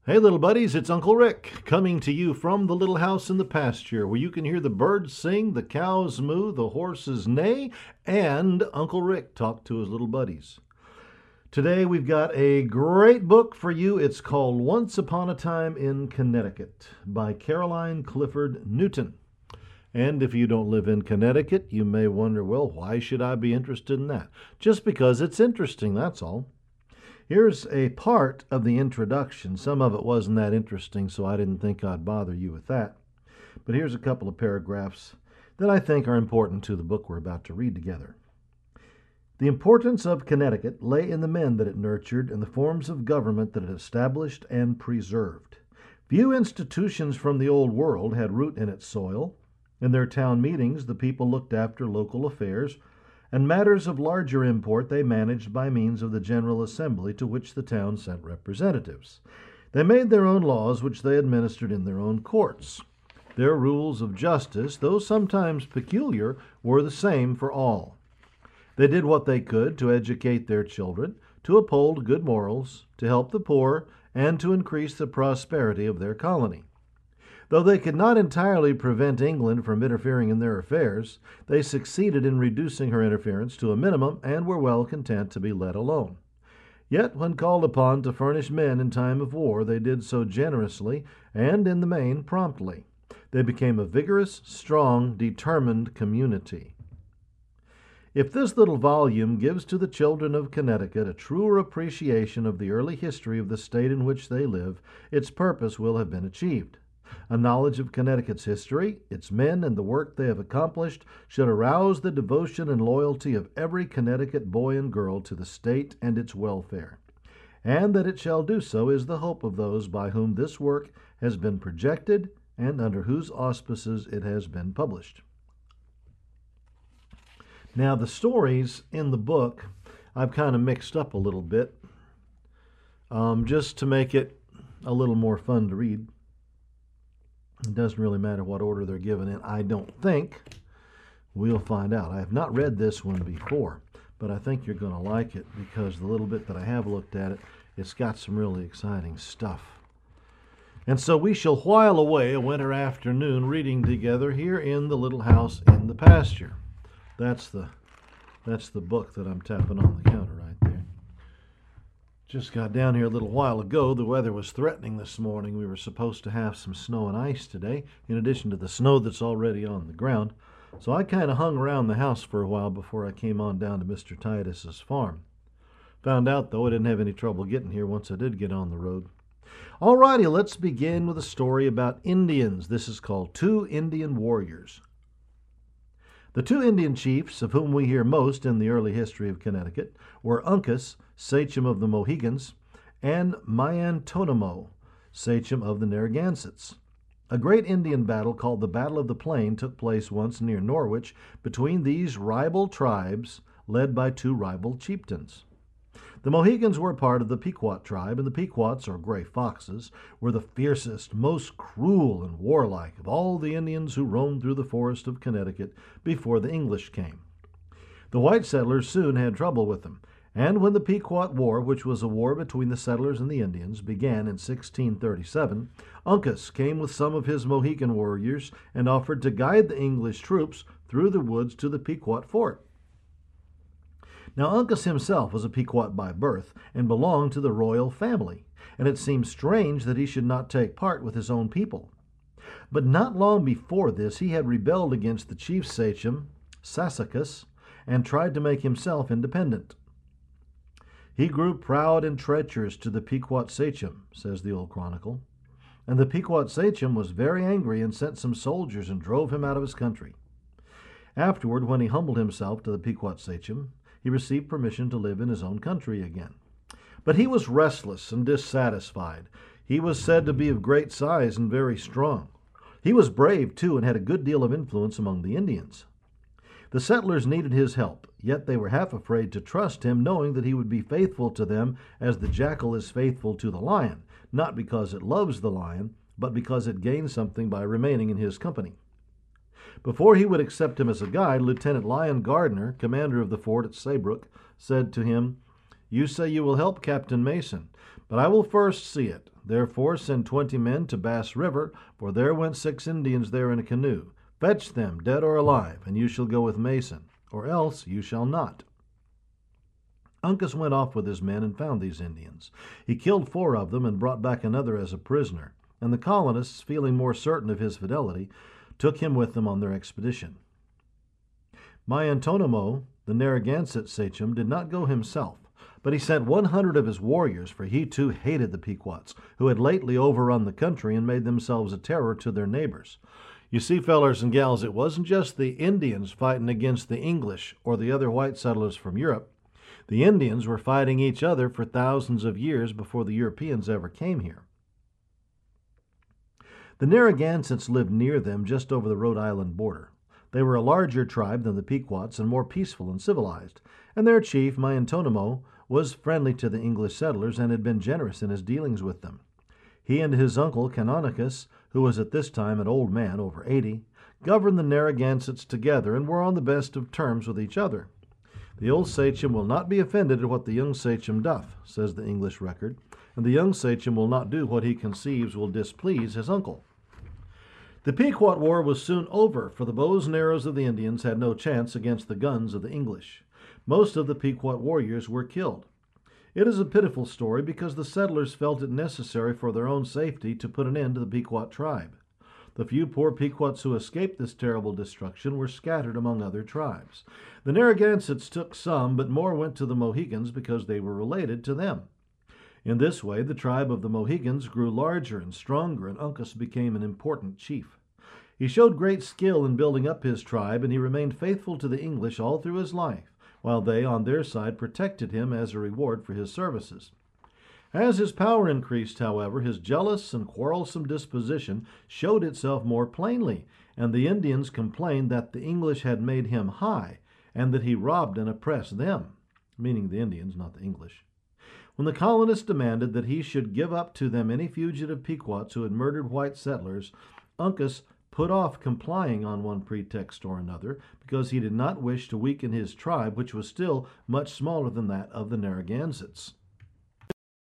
Hey, little buddies, it's Uncle Rick coming to you from the little house in the pasture where you can hear the birds sing, the cows moo, the horses neigh, and Uncle Rick talk to his little buddies. Today we've got a great book for you. It's called Once Upon a Time in Connecticut by Caroline Clifford Newton. And if you don't live in Connecticut, you may wonder, well, why should I be interested in that? Just because it's interesting, that's all. Here's a part of the introduction. Some of it wasn't that interesting, so I didn't think I'd bother you with that. But here's a couple of paragraphs that I think are important to the book we're about to read together. The importance of Connecticut lay in the men that it nurtured and the forms of government that it established and preserved. Few institutions from the old world had root in its soil. In their town meetings, the people looked after local affairs, and matters of larger import they managed by means of the General Assembly to which the town sent representatives. They made their own laws which they administered in their own courts. Their rules of justice, though sometimes peculiar, were the same for all. They did what they could to educate their children, to uphold good morals, to help the poor, and to increase the prosperity of their colony. Though they could not entirely prevent England from interfering in their affairs, they succeeded in reducing her interference to a minimum and were well content to be let alone. Yet, when called upon to furnish men in time of war, they did so generously and, in the main, promptly. They became a vigorous, strong, determined community. If this little volume gives to the children of Connecticut a truer appreciation of the early history of the state in which they live, its purpose will have been achieved. A knowledge of Connecticut's history, its men, and the work they have accomplished should arouse the devotion and loyalty of every Connecticut boy and girl to the state and its welfare. And that it shall do so is the hope of those by whom this work has been projected and under whose auspices it has been published. Now, the stories in the book I've kind of mixed up a little bit just to make it a little more fun to read. It doesn't really matter what order they're given in, I don't think. We'll find out. I have not read this one before, but I think you're going to like it because the little bit that I have looked at it, it's got some really exciting stuff. And so we shall while away a winter afternoon reading together here in the little house in the pasture. That's the book that I'm tapping on the counter right there. Just got down here a little while ago. The weather was threatening this morning. We were supposed to have some snow and ice today, in addition to the snow that's already on the ground. So I kind of hung around the house for a while before I came on down to Mr. Titus's farm. Found out, though, I didn't have any trouble getting here once I did get on the road. All righty, let's begin with a story about Indians. This is called Two Indian Warriors. The two Indian chiefs, of whom we hear most in the early history of Connecticut, were Uncas, sachem of the Mohegans, and Miantonomo, sachem of the Narragansetts. A great Indian battle called the Battle of the Plain took place once near Norwich between these rival tribes led by two rival chieftains. The Mohegans were part of the Pequot tribe, and the Pequots, or Gray Foxes, were the fiercest, most cruel and warlike of all the Indians who roamed through the forest of Connecticut before the English came. The white settlers soon had trouble with them, and when the Pequot War, which was a war between the settlers and the Indians, began in 1637, Uncas came with some of his Mohegan warriors and offered to guide the English troops through the woods to the Pequot fort. Now, Uncas himself was a Pequot by birth and belonged to the royal family, and it seemed strange that he should not take part with his own people. But not long before this, he had rebelled against the chief sachem, Sassacus, and tried to make himself independent. He grew proud and treacherous to the Pequot sachem, says the old chronicle, and the Pequot sachem was very angry and sent some soldiers and drove him out of his country. Afterward, when he humbled himself to the Pequot sachem, he received permission to live in his own country again. But he was restless and dissatisfied. He was said to be of great size and very strong. He was brave, too, and had a good deal of influence among the Indians. The settlers needed his help, yet they were half afraid to trust him, knowing that he would be faithful to them as the jackal is faithful to the lion, not because it loves the lion, but because it gains something by remaining in his company. Before he would accept him as a guide, Lieutenant Lyon Gardner, commander of the fort at Saybrook, said to him, "You say you will help Captain Mason, but I will first see it. Therefore send 20 men to Bass River, for there went 6 Indians there in a canoe. Fetch them, dead or alive, and you shall go with Mason, or else you shall not. Uncas went off with his men and found these Indians. He killed 4 of them and brought back another as a prisoner, and the colonists, feeling more certain of his fidelity, took him with them on their expedition. Miantonomo, the Narragansett sachem, did not go himself, but he sent 100 of his warriors, for he too hated the Pequots, who had lately overrun the country and made themselves a terror to their neighbors. You see, fellers and gals, it wasn't just the Indians fighting against the English or the other white settlers from Europe. The Indians were fighting each other for thousands of years before the Europeans ever came here. The Narragansetts lived near them just over the Rhode Island border. They were a larger tribe than the Pequots and more peaceful and civilized, and their chief, Miantonomo, was friendly to the English settlers and had been generous in his dealings with them. He and his uncle Canonicus, who was at this time an old man, over 80, governed the Narragansetts together and were on the best of terms with each other. The old sachem will not be offended at what the young sachem doth, says the English record, and the young sachem will not do what he conceives will displease his uncle. The Pequot War was soon over, for the bows and arrows of the Indians had no chance against the guns of the English. Most of the Pequot warriors were killed. It is a pitiful story because the settlers felt it necessary for their own safety to put an end to the Pequot tribe. The few poor Pequots who escaped this terrible destruction were scattered among other tribes. The Narragansetts took some, but more went to the Mohegans because they were related to them. In this way, the tribe of the Mohegans grew larger and stronger, and Uncas became an important chief. He showed great skill in building up his tribe, and he remained faithful to the English all through his life, while they, on their side, protected him as a reward for his services. As his power increased, however, his jealous and quarrelsome disposition showed itself more plainly, and the Indians complained that the English had made him high, and that he robbed and oppressed them, meaning the Indians, not the English. When the colonists demanded that he should give up to them any fugitive Pequots who had murdered white settlers, Uncas put off complying on one pretext or another, because he did not wish to weaken his tribe, which was still much smaller than that of the Narragansetts.